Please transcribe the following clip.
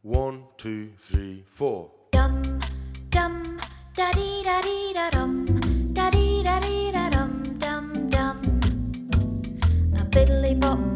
1, 2, 3, 4. Dum dum da dee da dee da dum da dee da dee da dum dum dum. A fiddly bop.